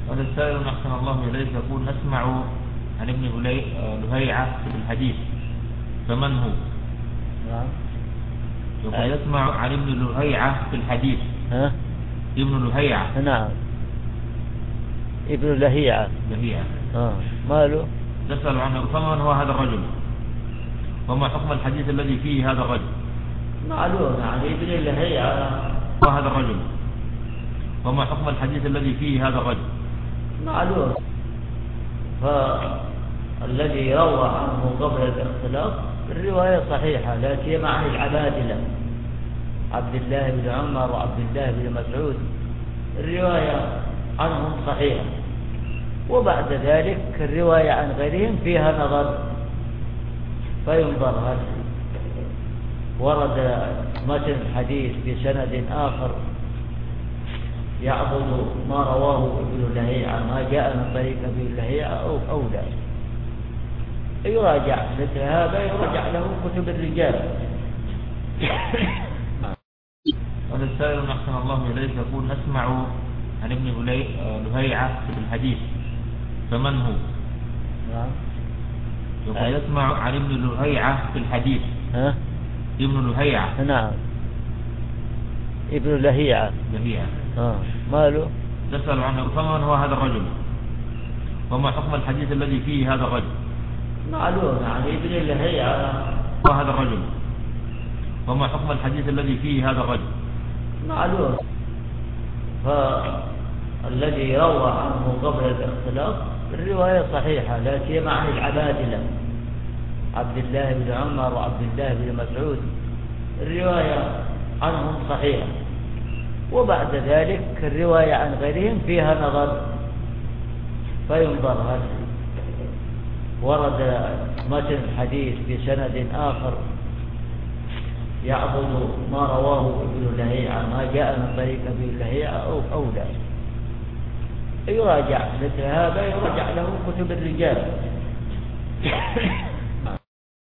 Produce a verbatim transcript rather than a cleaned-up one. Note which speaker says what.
Speaker 1: هذا السائل أحسن الله إليك يقول: نسمع عن ابن لهيعة في الحديث، فمن هو؟
Speaker 2: نعم.
Speaker 1: يقول: يسمع عن ابن لهيعة في الحديث.
Speaker 2: ها؟
Speaker 1: ابن لهيعة.
Speaker 2: نعم، ابن لهيعة.
Speaker 1: لهيعة.
Speaker 2: اه ماله؟
Speaker 1: تسأل عنه، فمن هو هذا الرجل؟ وما حكم الحديث الذي فيه هذا الرجل؟
Speaker 2: معلوم عن ابن لهيعة.
Speaker 1: وهذا الرجل، وما حكم الحديث الذي فيه هذا الرجل؟
Speaker 2: معلوم. فالذي روى عنه قبل الاختلاط الرواية صحيحة، لا سيما عن العبادلة عبد الله بن عمر وعبد الله بن مسعود، الرواية عنهم صحيحة. وبعد ذلك الرواية عن غيرهم فيها نظر، فينظر هل ورد متن الحديث بسند آخر يعضد ما رواه ابن لهيعة، ما جاء من طريق ابن لهيعة أو أو لا، يراجع مثل هذا، يراجع له كتب الرجال.
Speaker 1: هذا السائل أحسن الله إليك يقول: نسمع عن ابن لهيعة في الحديث، فمن هو؟
Speaker 2: نعم.
Speaker 1: يقول: يسمع عن ابن لهيعة في الحديث.
Speaker 2: ها؟
Speaker 1: ابن لهيعة.
Speaker 2: نعم، ابن لهيعة.
Speaker 1: لهيعة.
Speaker 2: اه ماله؟
Speaker 1: تسأل عنه، فمن هو هذا الرجل؟ وما حكم الحديث الذي فيه هذا الرجل؟
Speaker 2: معلوم عن ابن لهيعة.
Speaker 1: وهذا الرجل، وما حكم الحديث الذي فيه هذا الرجل؟
Speaker 2: معلوم. فالذي روى عنه قبل الاختلاط الرواية صحيحة، لا سيما عن العبادلة عبد الله بن عمر وعبد الله بن مسعود، الرواية عنهم صحيحة. وبعد ذلك الرواية عن غيرهم فيها نظر، فينظر هل ورد متن الحديث بسند آخر يعضد ما رواه ابن لهيعة، ما جاء من طريق ابن لهيعة أو أو لا، يراجع مثل هذا، يراجع له كتب الرجال.